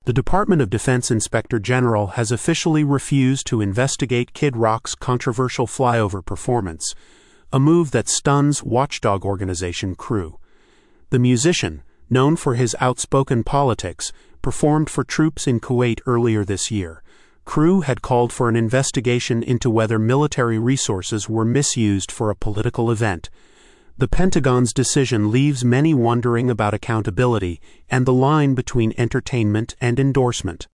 The Department of Defense Inspector General has officially refused to investigate Kid Rock's controversial flyover performance, a move that stuns watchdog organization Crew. The musician, known for his outspoken politics, performed for troops in Kuwait earlier this year. Crew had called for an investigation into whether military resources were misused for a political event. The Pentagon's decision leaves many wondering about accountability and the line between entertainment and endorsement.